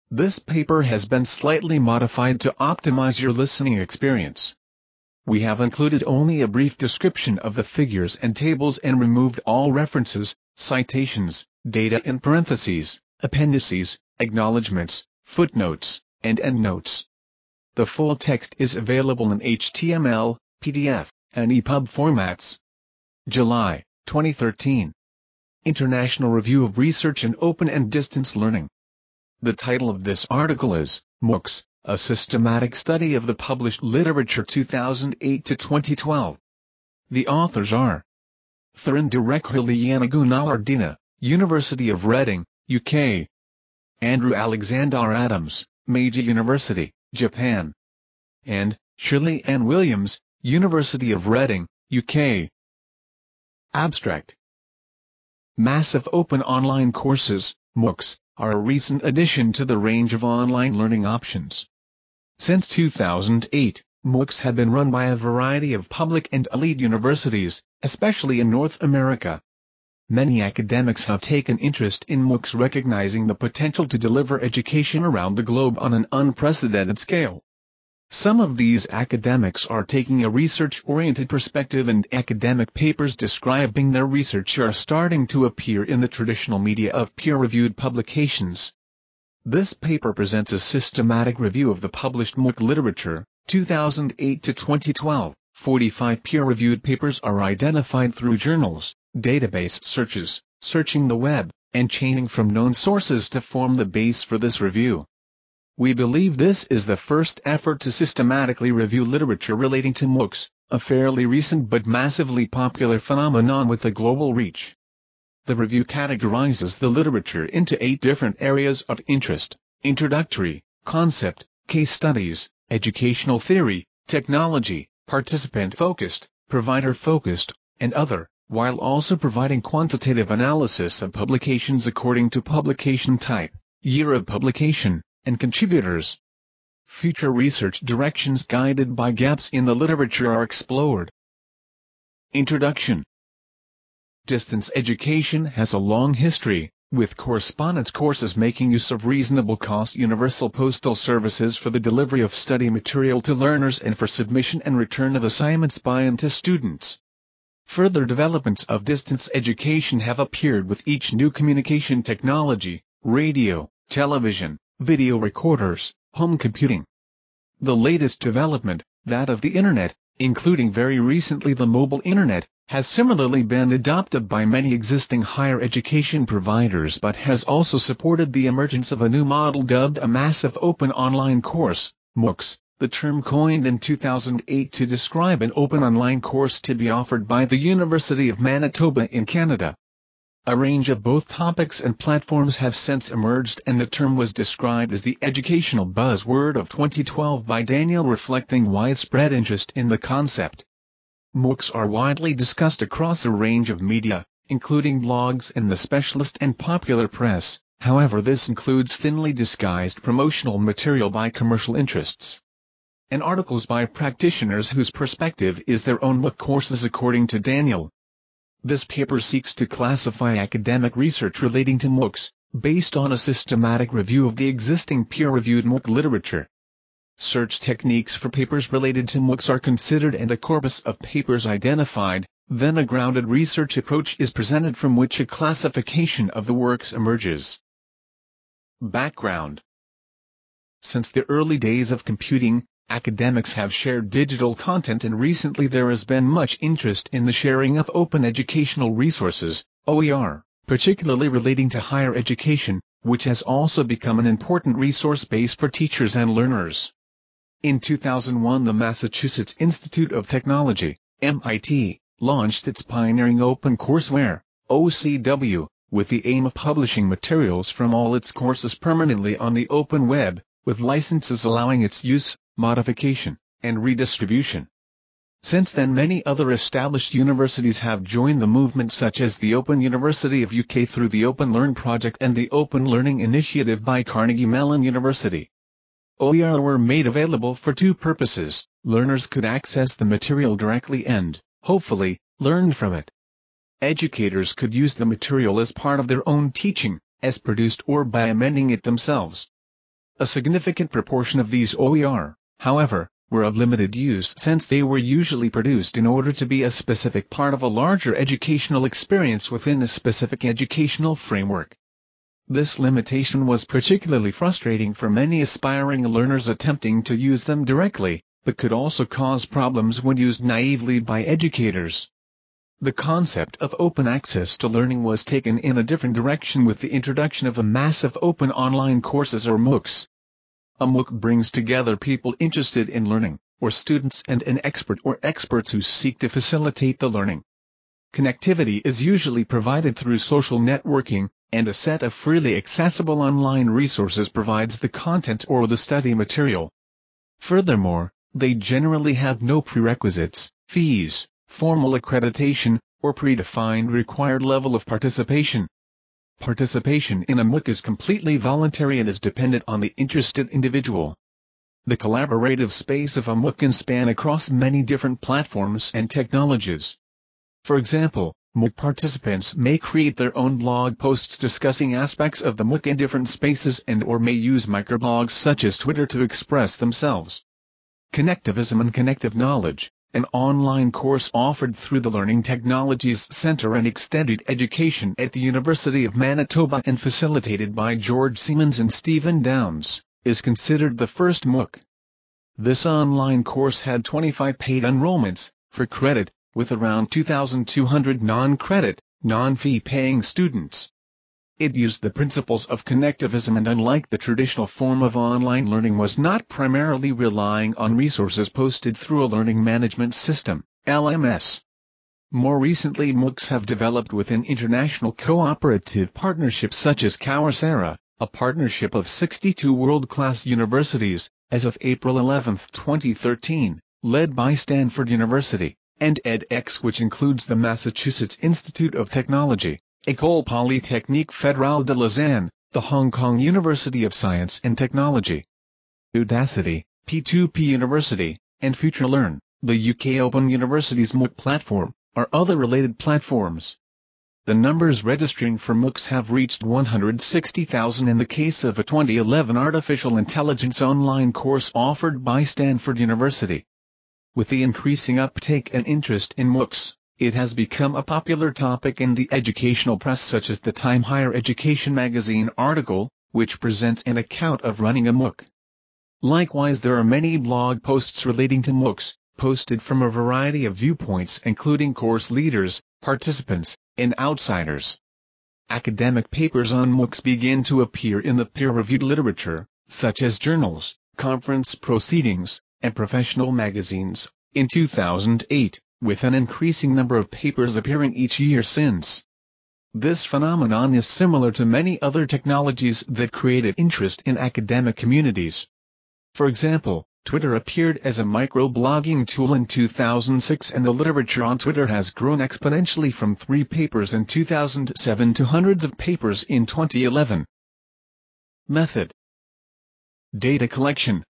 This paper has been slightly modified to optimize your listening experience. We have included only a brief description of the figures and tables and removed all references, citations, data in parentheses, appendices, acknowledgments, footnotes, and endnotes. The full text is available in HTML, PDF, and EPUB formats. July 2013. International Review of Research in Open and Distance Learning. The title of this article is MOOCs, a Systematic Study of the Published Literature 2008 to 2012. The authors are Therindurekhulianagunawardena, University of Reading, UK. Andrew Alexander Adams, Meiji University, Japan. And Shirley Ann Williams, University of Reading, UK. Abstract. Massive Open Online Courses, MOOCs, are a recent addition to the range of online learning options. Since 2008, MOOCs have been run by a variety of public and elite universities, especially in North America. Many academics have taken interest in MOOCs, recognizing the potential to deliver education around the globe on an unprecedented scale. Some of these academics are taking a research-oriented perspective, and academic papers describing their research are starting to appear in the traditional media of peer-reviewed publications. This paper presents a systematic review of the published MOOC literature, 2008 to 2012. 45 peer-reviewed papers are identified through journals, database searches, searching the web, and chaining from known sources to form the base for this review. We believe this is the first effort to systematically review literature relating to MOOCs, a fairly recent but massively popular phenomenon with a global reach. The review categorizes the literature into 8 different areas of interest: introductory, concept, case studies, educational theory, technology, participant-focused, provider-focused, and other, while also providing quantitative analysis of publications according to publication type, year of publication, and contributors. Future research directions guided by gaps in the literature are explored. Introduction. Distance education has a long history, with correspondence courses making use of reasonable cost universal postal services for the delivery of study material to learners and for submission and return of assignments by and to students. Further developments of distance education have appeared with each new communication technology: radio, television, video recorders, home computing. The latest development, that of the Internet, including very recently the mobile Internet, has similarly been adopted by many existing higher education providers, but has also supported the emergence of a new model dubbed a Massive Open Online Course, MOOCs, the term coined in 2008 to describe an open online course to be offered by the University of Manitoba in Canada. A range of both topics and platforms have since emerged, and the term was described as the educational buzzword of 2012 by Daniel, reflecting widespread interest in the concept. MOOCs are widely discussed across a range of media, including blogs and the specialist and popular press. However, this includes thinly disguised promotional material by commercial interests and articles by practitioners whose perspective is their own MOOC courses, according to Daniel. This paper seeks to classify academic research relating to MOOCs, based on a systematic review of the existing peer-reviewed MOOC literature. Search techniques for papers related to MOOCs are considered and a corpus of papers identified, then a grounded research approach is presented from which a classification of the works emerges. Background. Since the early days of computing, academics have shared digital content, and recently there has been much interest in the sharing of open educational resources, OER, particularly relating to higher education, which has also become an important resource base for teachers and learners. In 2001, the Massachusetts Institute of Technology, MIT, launched its pioneering Open Courseware, OCW, with the aim of publishing materials from all its courses permanently on the open web, with licenses allowing its use, modification, and redistribution. Since then, many other established universities have joined the movement, such as the Open University of UK through the Open Learn project and the Open Learning Initiative by Carnegie Mellon University. OER were made available for 2 purposes: learners could access the material directly and, hopefully, learn from it. Educators could use the material as part of their own teaching, as produced or by amending it themselves. A significant proportion of these OER, however, were of limited use since they were usually produced in order to be a specific part of a larger educational experience within a specific educational framework. This limitation was particularly frustrating for many aspiring learners attempting to use them directly, but could also cause problems when used naively by educators. The concept of open access to learning was taken in a different direction with the introduction of the massive open online courses or MOOCs. A MOOC brings together people interested in learning, or students and an expert or experts who seek to facilitate the learning. Connectivity is usually provided through social networking, and a set of freely accessible online resources provides the content or the study material. Furthermore, they generally have no prerequisites, fees, formal accreditation, or predefined required level of participation. Participation in a MOOC is completely voluntary and is dependent on the interested individual. The collaborative space of a MOOC can span across many different platforms and technologies. For example, MOOC participants may create their own blog posts discussing aspects of the MOOC in different spaces and/or may use microblogs such as Twitter to express themselves. Connectivism and Connective Knowledge, an online course offered through the Learning Technologies Center and Extended Education at the University of Manitoba and facilitated by George Siemens and Stephen Downes, is considered the first MOOC. This online course had 25 paid enrollments, for credit, with around 2,200 non-credit, non-fee paying students. It used the principles of connectivism and unlike the traditional form of online learning was not primarily relying on resources posted through a learning management system, LMS. More recently MOOCs have developed within international cooperative partnerships such as Coursera, a partnership of 62 world-class universities, as of April 11, 2013, led by Stanford University, and edX which includes the Massachusetts Institute of Technology, École Polytechnique Fédérale de Lausanne, the Hong Kong University of Science and Technology, Udacity, P2P University, and FutureLearn, the UK Open University's MOOC platform, are other related platforms. The numbers registering for MOOCs have reached 160,000 in the case of a 2011 artificial intelligence online course offered by Stanford University. With the increasing uptake and interest in MOOCs, it has become a popular topic in the educational press such as the Time Higher Education magazine article, which presents an account of running a MOOC. Likewise there are many blog posts relating to MOOCs, posted from a variety of viewpoints including course leaders, participants, and outsiders. Academic papers on MOOCs begin to appear in the peer-reviewed literature, such as journals, conference proceedings, and professional magazines, in 2008. With an increasing number of papers appearing each year since. This phenomenon is similar to many other technologies that created interest in academic communities. For example, Twitter appeared as a microblogging tool in 2006 and the literature on Twitter has grown exponentially from 3 papers in 2007 to hundreds of papers in 2011. Method: data collection.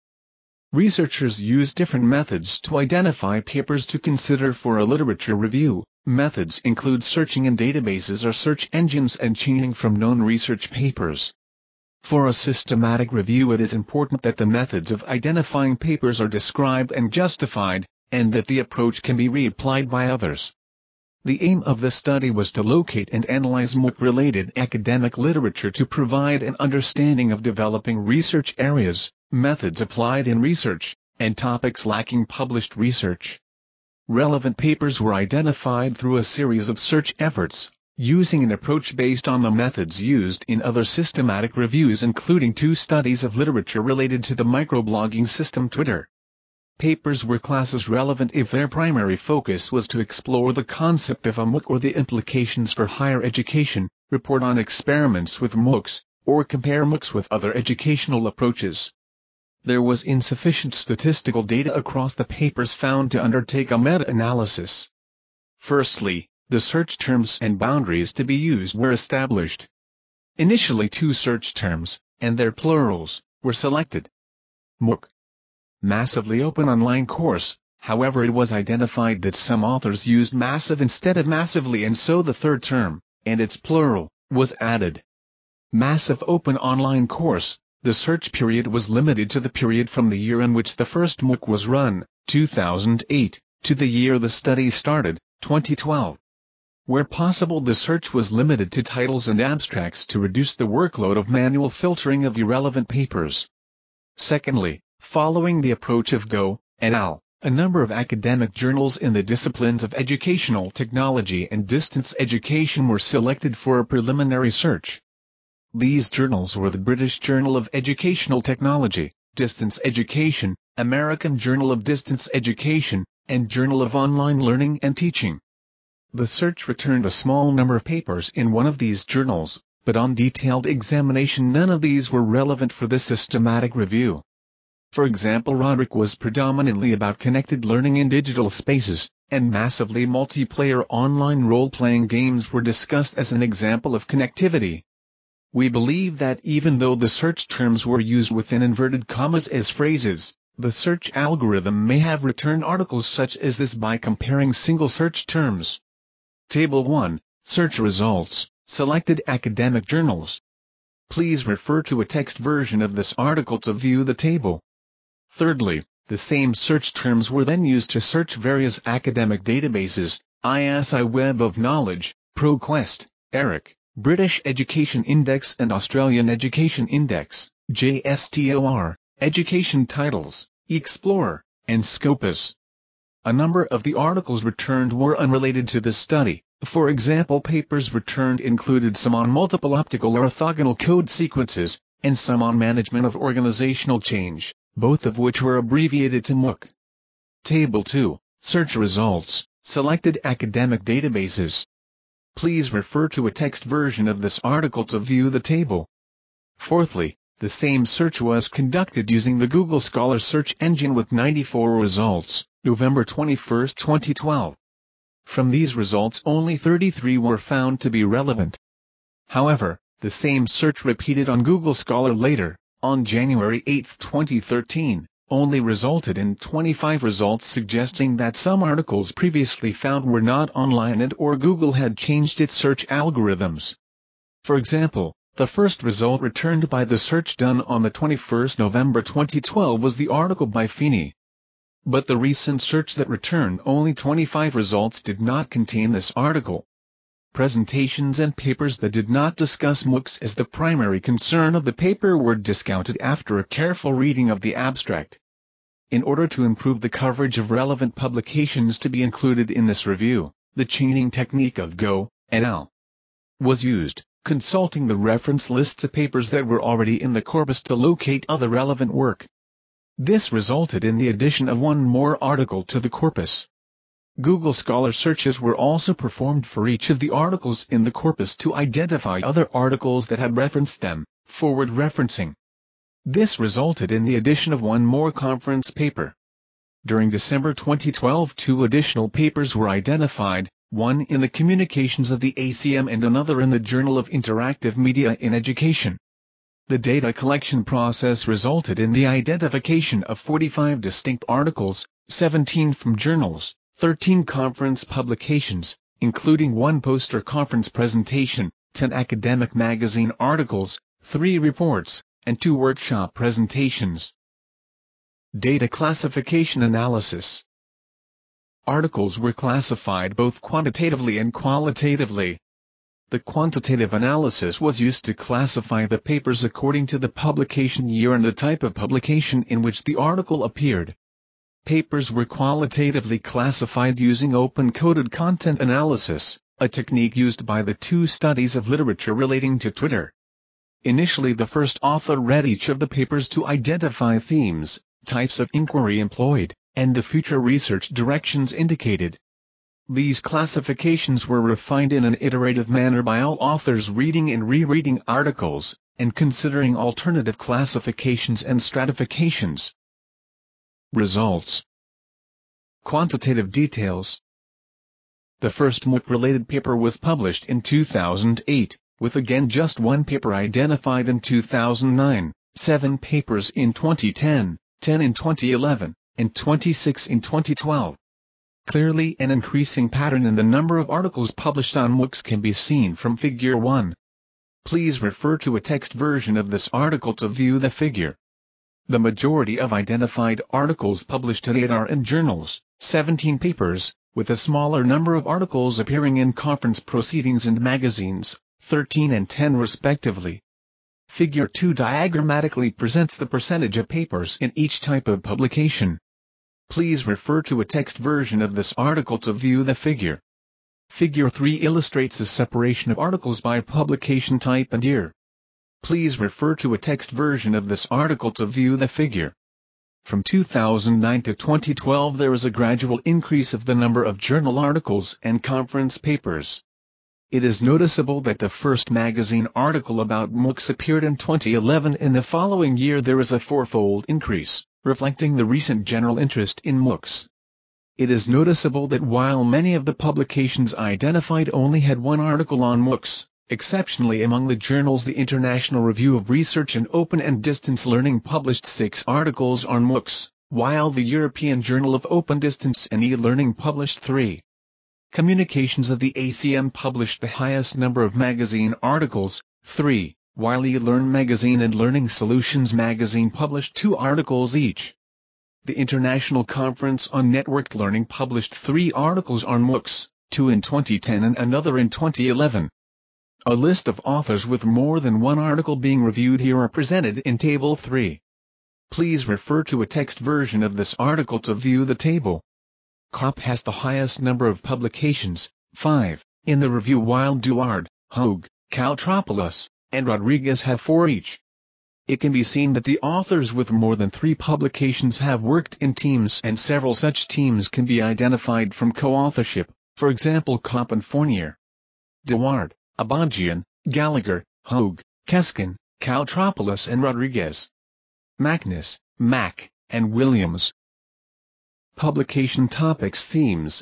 Researchers use different methods to identify papers to consider for a literature review. Methods include searching in databases or search engines and chaining from known research papers. For a systematic review it is important that the methods of identifying papers are described and justified, and that the approach can be reapplied by others. The aim of the study was to locate and analyze MOOC-related academic literature to provide an understanding of developing research areas, methods applied in research, and topics lacking published research. Relevant papers were identified through a series of search efforts, using an approach based on the methods used in other systematic reviews including 2 studies of literature related to the microblogging system Twitter. Papers were classed as relevant if their primary focus was to explore the concept of a MOOC or the implications for higher education, report on experiments with MOOCs, or compare MOOCs with other educational approaches. There was insufficient statistical data across the papers found to undertake a meta-analysis. Firstly, the search terms and boundaries to be used were established. Initially 2 search terms, and their plurals, were selected. MOOC. Massively open online course, however it was identified that some authors used massive instead of massively and so the third term, and its plural, was added. Massive open online course. The search period was limited to the period from the year in which the first MOOC was run, 2008, to the year the study started, 2012. Where possible, the search was limited to titles and abstracts to reduce the workload of manual filtering of irrelevant papers. Secondly, following the approach of Goh et al., a number of academic journals in the disciplines of educational technology and distance education were selected for a preliminary search. These journals were the British Journal of Educational Technology, Distance Education, American Journal of Distance Education, and Journal of Online Learning and Teaching. The search returned a small number of papers in one of these journals, but on detailed examination none of these were relevant for the systematic review. For example, Roderick was predominantly about connected learning in digital spaces, and massively multiplayer online role-playing games were discussed as an example of connectivity. We believe that even though the search terms were used within inverted commas as phrases, the search algorithm may have returned articles such as this by comparing single search terms. Table 1, Search Results, Selected Academic Journals. Please refer to a text version of this article to view the table. Thirdly, the same search terms were then used to search various academic databases, ISI Web of Knowledge, ProQuest, ERIC, British Education Index and Australian Education Index, JSTOR, Education Titles, Explorer, and Scopus. A number of the articles returned were unrelated to the study. For example, papers returned included some on multiple optical orthogonal code sequences, and some on management of organizational change, both of which were abbreviated to MOOC. Table 2, Search Results, Selected Academic Databases. Please refer to a text version of this article to view the table. Fourthly, the same search was conducted using the Google Scholar search engine with 94 results, November 21, 2012. From these results only 33 were found to be relevant. However, the same search repeated on Google Scholar later, on January 8, 2013, only resulted in 25 results, suggesting that some articles previously found were not online and/or Google had changed its search algorithms. For example, the first result returned by the search done on the 21st November 2012 was the article by Feeney. But the recent search that returned only 25 results did not contain this article. Presentations and papers that did not discuss MOOCs as the primary concern of the paper were discounted after a careful reading of the abstract. In order to improve the coverage of relevant publications to be included in this review, the chaining technique of Goh et al. Was used, consulting the reference lists of papers that were already in the corpus to locate other relevant work. This resulted in the addition of one more article to the corpus. Google Scholar searches were also performed for each of the articles in the corpus to identify other articles that had referenced them, forward referencing. This resulted in the addition of one more conference paper. During December 2012, 2 additional papers were identified, one in the Communications of the ACM and another in the Journal of Interactive Media in Education. The data collection process resulted in the identification of 45 distinct articles, 17 from journals, 13 conference publications, including 1 poster conference presentation, 10 academic magazine articles, 3 reports, and 2 workshop presentations. Data classification analysis. Articles were classified both quantitatively and qualitatively. The quantitative analysis was used to classify the papers according to the publication year and the type of publication in which the article appeared. Papers were qualitatively classified using open-coded content analysis, a technique used by the 2 studies of literature relating to Twitter. Initially, the first author read each of the papers to identify themes, types of inquiry employed, and the future research directions indicated. These classifications were refined in an iterative manner by all authors reading and rereading articles, and considering alternative classifications and stratifications. Results. Quantitative details. The first MOOC-related paper was published in 2008, with again just 1 paper identified in 2009, 7 papers in 2010, 10 in 2011, and 26 in 2012. Clearly, an increasing pattern in the number of articles published on MOOCs can be seen from Figure 1. Please refer to a text version of this article to view the figure. The majority of identified articles published today are in journals, 17 papers, with a smaller number of articles appearing in conference proceedings and magazines, 13 and 10 respectively. Figure 2 diagrammatically presents the percentage of papers in each type of publication. Please refer to a text version of this article to view the figure. Figure 3 illustrates the separation of articles by publication type and year. Please refer to a text version of this article to view the figure. From 2009 to 2012 there was a gradual increase of the number of journal articles and conference papers. It is noticeable that the first magazine article about MOOCs appeared in 2011. In the following year there was a fourfold increase, reflecting the recent general interest in MOOCs. It is noticeable that while many of the publications identified only had one article on MOOCs, exceptionally among the journals the International Review of Research in Open and Distance Learning published 6 articles on MOOCs, while the European Journal of Open Distance and E-Learning published 3. Communications of the ACM published the highest number of magazine articles, 3, while eLearn magazine and Learning Solutions magazine published 2 articles each. The International Conference on Networked Learning published 3 articles on MOOCs, 2 in 2010 and another in 2011. A list of authors with more than one article being reviewed here are presented in Table 3. Please refer to a text version of this article to view the table. COP has the highest number of publications, 5, in the review while Duard, Hogue, Caltropoulos, and Rodriguez have 4 each. It can be seen that the authors with more than 3 publications have worked in teams and several such teams can be identified from co-authorship, for example COP and Fournier. Duard, Abanjian, Gallagher, Hogue, Keskin, Caltropoulos and Rodriguez. Magnus, Mack, and Williams. Publication topics. Themes.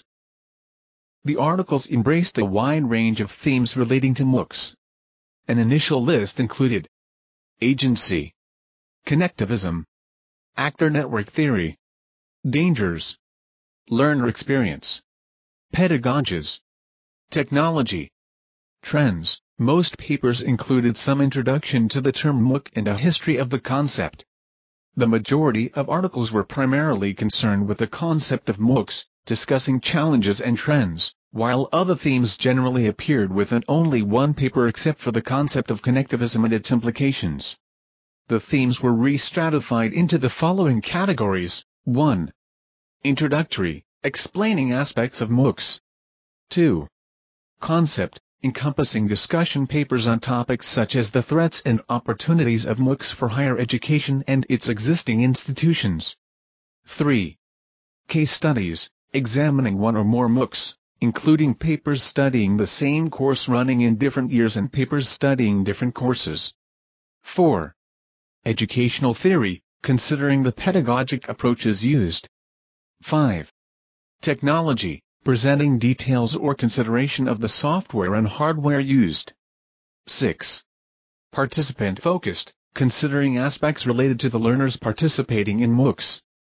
The articles embraced a wide range of themes relating to MOOCs. An initial list included agency, connectivism, actor network theory, dangers, learner experience, pedagogies, technology, trends. Most papers included some introduction to the term MOOC and a history of the concept. The majority of articles were primarily concerned with the concept of MOOCs, discussing challenges and trends, while other themes generally appeared within only one paper except for the concept of connectivism and its implications. The themes were re-stratified into the following categories: 1. Introductory, explaining aspects of MOOCs. 2. Concept, encompassing discussion papers on topics such as the threats and opportunities of MOOCs for higher education and its existing institutions. 3. Case studies, examining one or more MOOCs, including papers studying the same course running in different years and papers studying different courses. 4. Educational theory, considering the pedagogic approaches used. 5. Technology, presenting details or consideration of the software and hardware used. 6. Participant-focused, considering aspects related to the learners participating in MOOCs.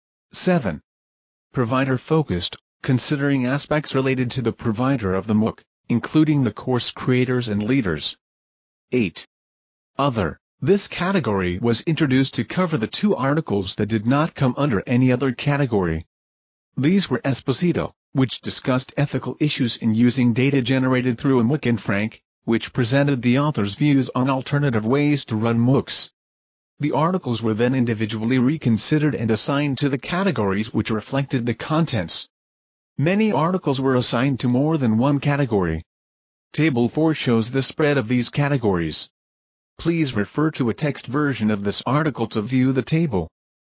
7. Provider-focused, considering aspects related to the provider of the MOOC, including the course creators and leaders. 8. Other. This category was introduced to cover the 2 articles that did not come under any other category. These were Esposito, which discussed ethical issues in using data generated through a MOOC, and Frank, which presented the author's views on alternative ways to run MOOCs. The articles were then individually reconsidered and assigned to the categories which reflected the contents. Many articles were assigned to more than one category. Table 4 shows the spread of these categories. Please refer to a text version of this article to view the table.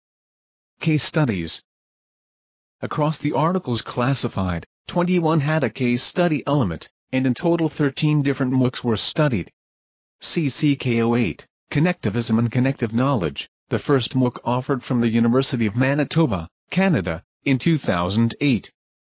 Case studies. Across the articles classified, 21 had a case study element, and in total 13 different MOOCs were studied. CCK08, Connectivism and Connective Knowledge, the first MOOC offered from the University of Manitoba, Canada, in 2008.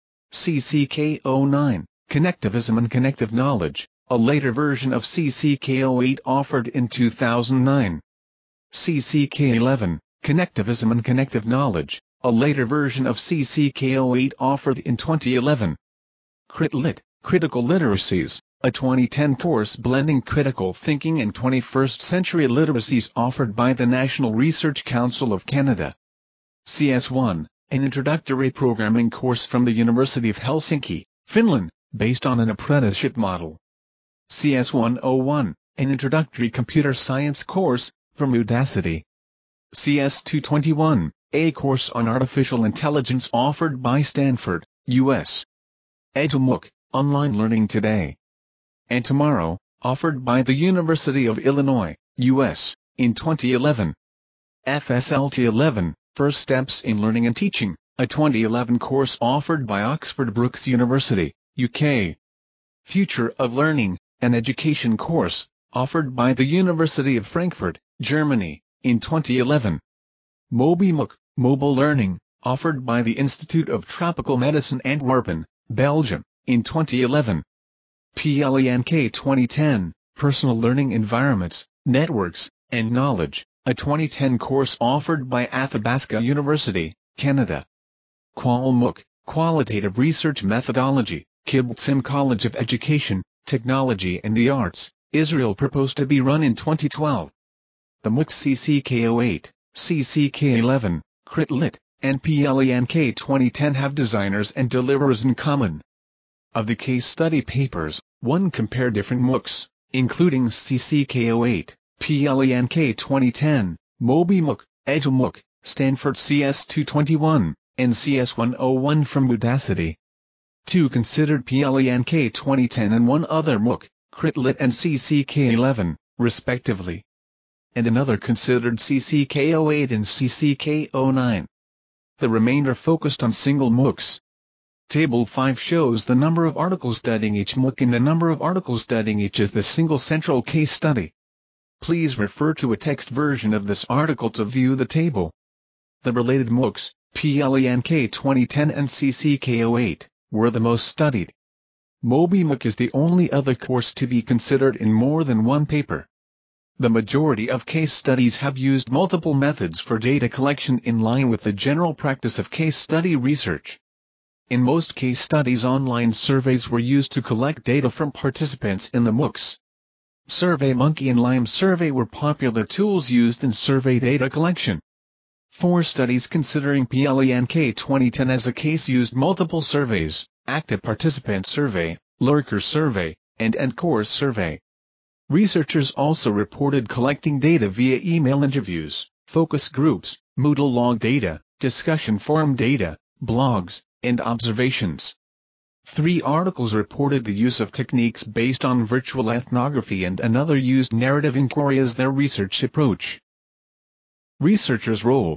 CCK09, Connectivism and Connective Knowledge, a later version of CCK08 offered in 2009. CCK11, Connectivism and Connective Knowledge, a later version of CCK08 offered in 2011. CritLit, Critical Literacies, a 2010 course blending critical thinking and 21st century literacies offered by the National Research Council of Canada. CS1, an introductory programming course from the University of Helsinki, Finland, based on an apprenticeship model. CS101, an introductory computer science course, from Udacity. CS221, a course on artificial intelligence offered by Stanford, U.S. EduMOOC, online learning today and tomorrow, offered by the University of Illinois, U.S., in 2011. FSLT 11, First Steps in Learning and Teaching, a 2011 course offered by Oxford Brookes University, UK. Future of Learning, an education course, offered by the University of Frankfurt, Germany, in 2011. MobiMOOC, Mobile Learning, offered by the Institute of Tropical Medicine Antwerpen, Belgium, in 2011. PLENK 2010, Personal Learning Environments, Networks, and Knowledge, a 2010 course offered by Athabasca University, Canada. QualMOOC, Qualitative Research Methodology, Kibbutzim College of Education, Technology and the Arts, Israel, proposed to be run in 2012. The MOOC CCK08, CCK11, CritLit, and PLENK 2010 have designers and deliverers in common. Of the case study papers, one compare different MOOCs, including CCK08, PLENK 2010, MobiMOOC, EduMOOC, Stanford CS221, and CS101 from Udacity. Two considered PLENK 2010 and one other MOOC, CritLit and CCK11, respectively. And another considered CCK08 and CCK09. The remainder focused on single MOOCs. Table 5 shows the number of articles studying each MOOC and the number of articles studying each as the single central case study. Please refer to a text version of this article to view the table. The related MOOCs, PLENK 2010 and CCK08, were the most studied. MobiMOOC is the only other course to be considered in more than one paper. The majority of case studies have used multiple methods for data collection in line with the general practice of case study research. In most case studies, online surveys were used to collect data from participants in the MOOCs. SurveyMonkey and Lime Survey were popular tools used in survey data collection. 4 studies considering PLENK 2010 as a case used multiple surveys: Active Participant Survey, Lurker Survey, and EndCourse Survey. Researchers also reported collecting data via email interviews, focus groups, Moodle log data, discussion forum data, blogs, and observations. 3 articles reported the use of techniques based on virtual ethnography and another used narrative inquiry as their research approach. Researcher's role.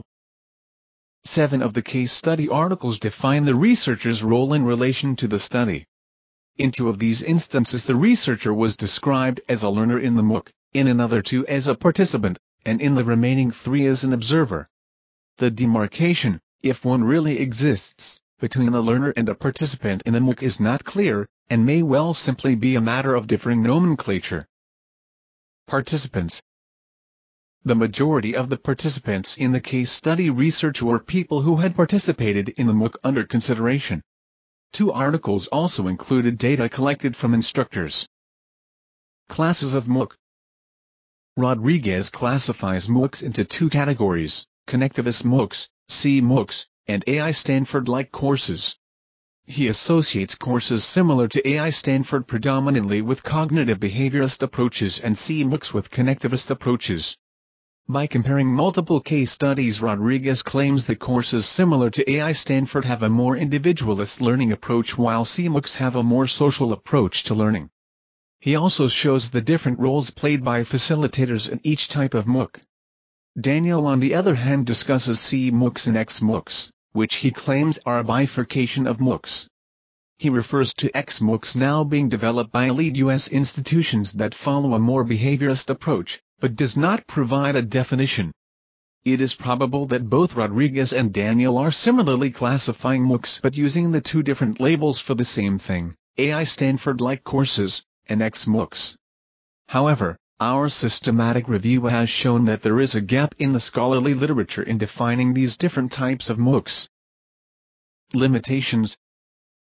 7 of the case study articles define the researcher's role in relation to the study. In 2 of these instances the researcher was described as a learner in the MOOC, in another 2 as a participant, and in the remaining 3 as an observer. The demarcation, if one really exists, between a learner and a participant in a MOOC is not clear, and may well simply be a matter of differing nomenclature. Participants. The majority of the participants in the case study research were people who had participated in the MOOC under consideration. 2 articles also included data collected from instructors. Classes of MOOC. Rodriguez classifies MOOCs into 2 categories: connectivist MOOCs, C-MOOCs, and AI Stanford-like courses. He associates courses similar to AI Stanford predominantly with cognitive behaviorist approaches and C-MOOCs with connectivist approaches. By comparing multiple case studies, Rodriguez claims that courses similar to AI Stanford have a more individualist learning approach while C-MOOCs have a more social approach to learning. He also shows the different roles played by facilitators in each type of MOOC. Daniel on the other hand discusses C-MOOCs and X-MOOCs, which he claims are a bifurcation of MOOCs. He refers to X-MOOCs now being developed by elite U.S. institutions that follow a more behaviorist approach, but does not provide a definition. It is probable that both Rodriguez and Daniel are similarly classifying MOOCs but using the 2 different labels for the same thing: AI Stanford-like courses, and X-MOOCs. However, our systematic review has shown that there is a gap in the scholarly literature in defining these different types of MOOCs. Limitations.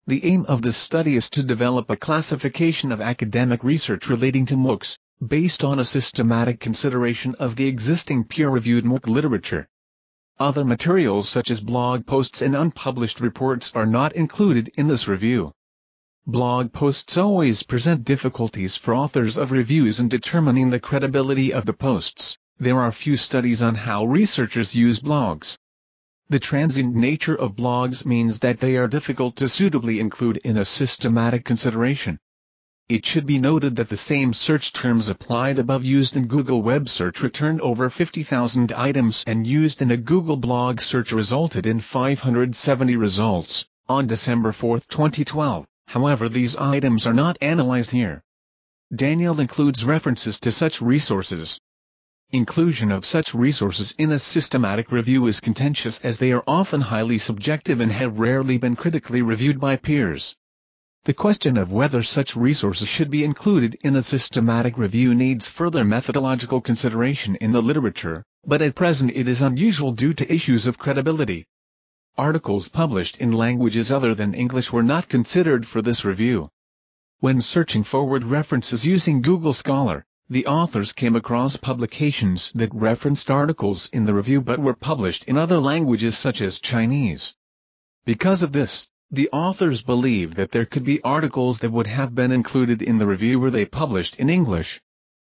The aim of this study is to develop a classification of academic research relating to MOOCs, based on a systematic consideration of the existing peer-reviewed MOOC literature. Other materials such as blog posts and unpublished reports are not included in this review. Blog posts always present difficulties for authors of reviews in determining the credibility of the posts. There are few studies on how researchers use blogs. The transient nature of blogs means that they are difficult to suitably include in a systematic consideration. It should be noted that the same search terms applied above used in Google web search returned over 50,000 items and used in a Google blog search resulted in 570 results, on December 4, 2012. However, these items are not analyzed here. Daniel includes references to such resources. Inclusion of such resources in a systematic review is contentious as they are often highly subjective and have rarely been critically reviewed by peers. The question of whether such resources should be included in a systematic review needs further methodological consideration in the literature, but at present it is unusual due to issues of credibility. Articles published in languages other than English were not considered for this review. When searching forward references using Google Scholar, the authors came across publications that referenced articles in the review but were published in other languages such as Chinese. Because of this, the authors believe that there could be articles that would have been included in the review were they published in English.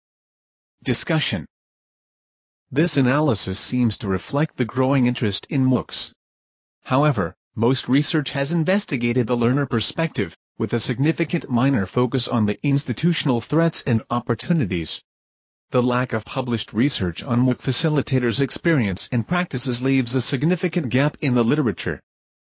Discussion. This analysis seems to reflect the growing interest in MOOCs. However, most research has investigated the learner perspective, with a significant minor focus on the institutional threats and opportunities. The lack of published research on MOOC facilitators' experience and practices leaves a significant gap in the literature.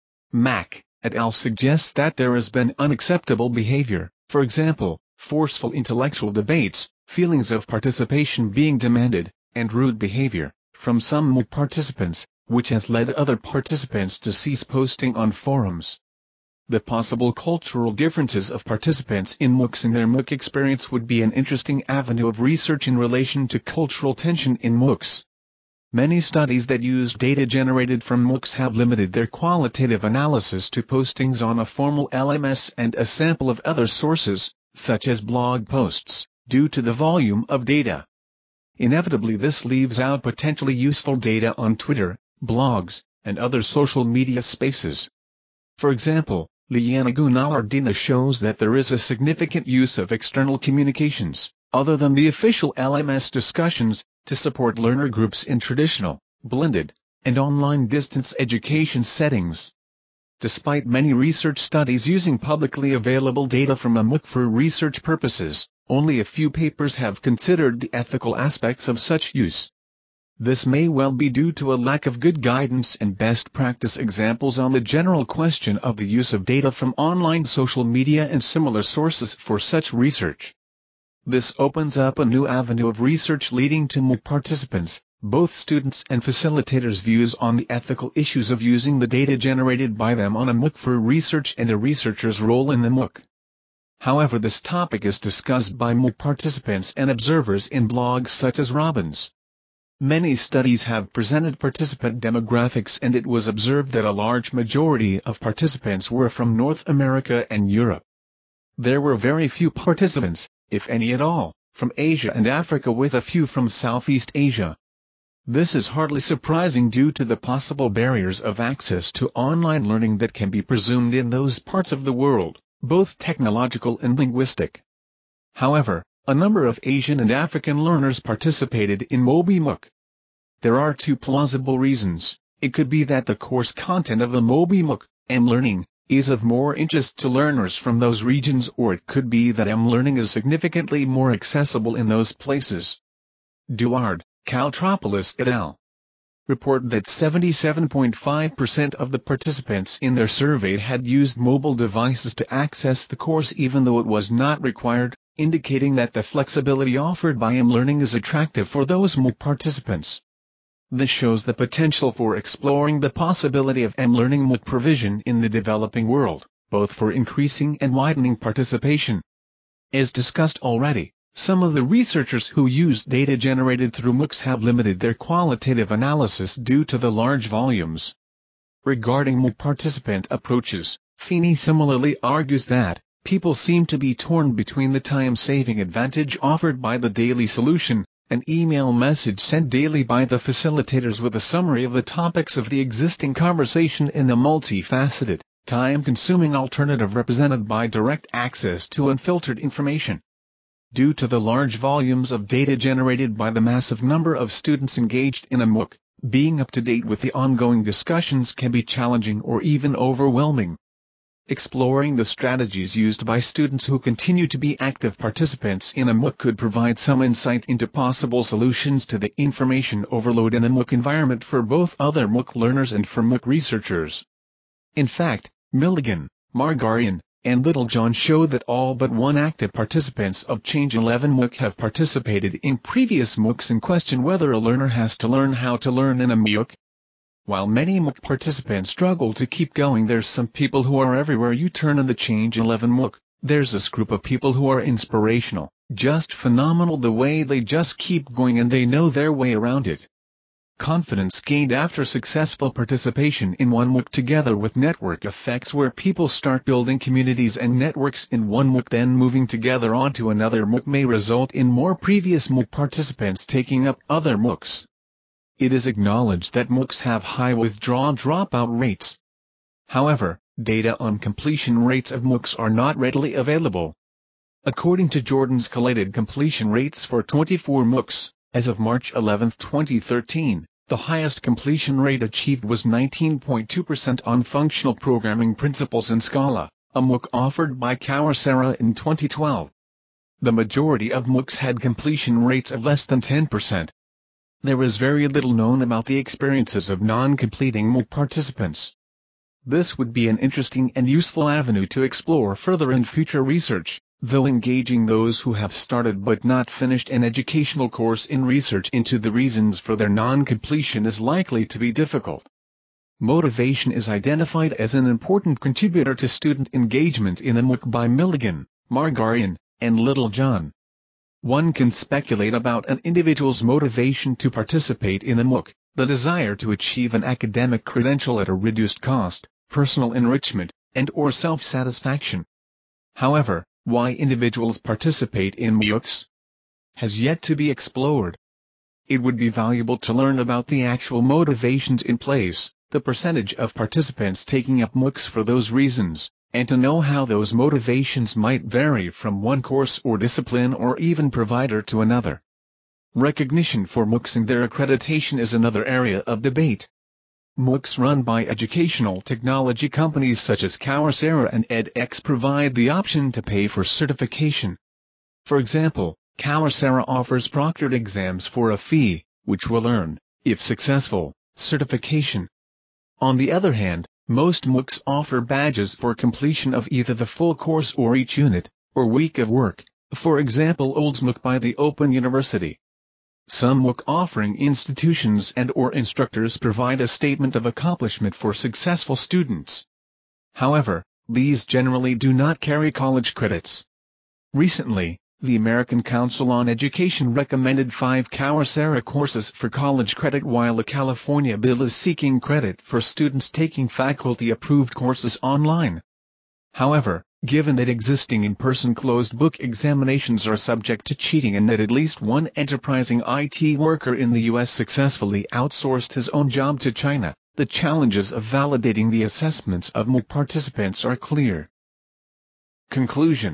Mack et al. Suggests that there has been unacceptable behavior, for example, forceful intellectual debates, feelings of participation being demanded, and rude behavior, from some MOOC participants, which has led other participants to cease posting on forums. The possible cultural differences of participants in MOOCs and their MOOC experience would be an interesting avenue of research in relation to cultural tension in MOOCs. Many studies that use data generated from MOOCs have limited their qualitative analysis to postings on a formal LMS and a sample of other sources, such as blog posts, due to the volume of data. Inevitably, this leaves out potentially useful data on Twitter, blogs, and other social media spaces. For example, Liana Gunawardena shows that there is a significant use of external communications, other than the official LMS discussions, to support learner groups in traditional, blended, and online distance education settings. Despite many research studies using publicly available data from a MOOC for research purposes, only a few papers have considered the ethical aspects of such use. This may well be due to a lack of good guidance and best practice examples on the general question of the use of data from online social media and similar sources for such research. This opens up a new avenue of research leading to MOOC participants, both students and facilitators' views on the ethical issues of using the data generated by them on a MOOC for research and a researcher's role in the MOOC. However, this topic is discussed by MOOC participants and observers in blogs such as Robbins. Many studies have presented participant demographics, and it was observed that a large majority of participants were from North America and Europe. There were very few participants, if any at all, from Asia and Africa, with a few from Southeast Asia. This is hardly surprising due to the possible barriers of access to online learning that can be presumed in those parts of the world, both technological and linguistic. However, a number of Asian and African learners participated in Mobi MOOC. There are two plausible reasons. It could be that the course content of the Mobi MOOC, M-Learning, is of more interest to learners from those regions, or it could be that M-Learning is significantly more accessible in those places. Duard, Caltropoulos et al. Report that 77.5% of the participants in their survey had used mobile devices to access the course even though it was not required, indicating that the flexibility offered by M-Learning is attractive for those MOOC participants. This shows the potential for exploring the possibility of M-Learning MOOC provision in the developing world, both for increasing and widening participation. As discussed already, some of the researchers who used data generated through MOOCs have limited their qualitative analysis due to the large volumes. Regarding MOOC participant approaches, Feeney similarly argues that people seem to be torn between the time-saving advantage offered by the daily solution, an email message sent daily by the facilitators with a summary of the topics of the existing conversation, in a multifaceted, time-consuming alternative represented by direct access to unfiltered information. Due to the large volumes of data generated by the massive number of students engaged in a MOOC, being up to date with the ongoing discussions can be challenging or even overwhelming. Exploring the strategies used by students who continue to be active participants in a MOOC could provide some insight into possible solutions to the information overload in a MOOC environment for both other MOOC learners and for MOOC researchers. In fact, Milligan, Margarian, and Littlejohn show that all but one active participants of Change 11 MOOC have participated in previous MOOCs and question whether a learner has to learn how to learn in a MOOC. While many MOOC participants struggle to keep going, there's some people who are everywhere you turn in the Change 11 MOOC. There's this group of people who are inspirational, just phenomenal the way they just keep going and they know their way around it. Confidence gained after successful participation in one MOOC, together with network effects where people start building communities and networks in one MOOC then moving together onto another MOOC, may result in more previous MOOC participants taking up other MOOCs. It is acknowledged that MOOCs have high withdrawal dropout rates. However, data on completion rates of MOOCs are not readily available. According to Jordan's collated completion rates for 24 MOOCs, as of March 11, 2013, the highest completion rate achieved was 19.2% on Functional Programming Principles in Scala, a MOOC offered by Coursera in 2012. The majority of MOOCs had completion rates of less than 10%. There is very little known about the experiences of non-completing MOOC participants. This would be an interesting and useful avenue to explore further in future research, though engaging those who have started but not finished an educational course in research into the reasons for their non-completion is likely to be difficult. Motivation is identified as an important contributor to student engagement in a MOOC by Milligan, Margarian, and Littlejohn. One can speculate about an individual's motivation to participate in a MOOC, the desire to achieve an academic credential at a reduced cost, personal enrichment, and/or self-satisfaction. However, why individuals participate in MOOCs has yet to be explored. It would be valuable to learn about the actual motivations in place, the percentage of participants taking up MOOCs for those reasons, and to know how those motivations might vary from one course or discipline or even provider to another. Recognition for MOOCs and their accreditation is another area of debate. MOOCs run by educational technology companies such as Coursera and edX provide the option to pay for certification. For example, Coursera offers proctored exams for a fee, which will earn, if successful, certification. On the other hand, most MOOCs offer badges for completion of either the full course or each unit, or week of work, for example Olds MOOC by the Open University. Some MOOC offering institutions and/or instructors provide a statement of accomplishment for successful students. However, these generally do not carry college credits. Recently, the American Council on Education recommended 5 Coursera courses for college credit, while a California bill is seeking credit for students taking faculty-approved courses online. However, given that existing in-person closed-book examinations are subject to cheating and that at least one enterprising IT worker in the U.S. successfully outsourced his own job to China, the challenges of validating the assessments of MOOC participants are clear. Conclusion: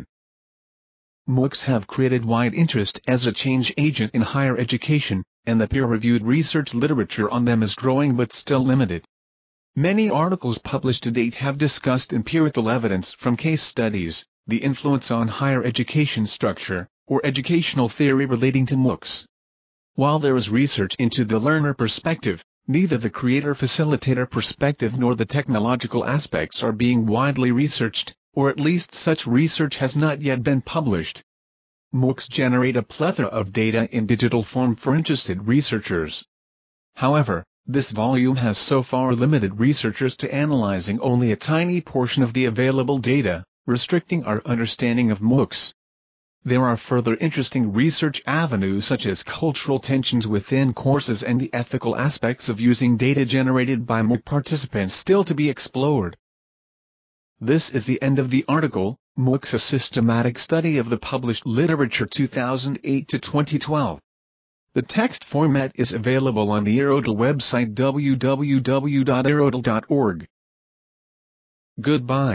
MOOCs have created wide interest as a change agent in higher education, and the peer-reviewed research literature on them is growing but still limited. Many articles published to date have discussed empirical evidence from case studies, the influence on higher education structure, or educational theory relating to MOOCs. While there is research into the learner perspective, neither the creator-facilitator perspective nor the technological aspects are being widely researched, or at least such research has not yet been published. MOOCs generate a plethora of data in digital form for interested researchers. However, this volume has so far limited researchers to analyzing only a tiny portion of the available data, restricting our understanding of MOOCs. There are further interesting research avenues such as cultural tensions within courses and the ethical aspects of using data generated by MOOC participants still to be explored. This is the end of the article, MOOCs: A Systematic Study of the Published Literature 2008 to 2012. The text format is available on the Aerodel website www.aerodel.org. Goodbye.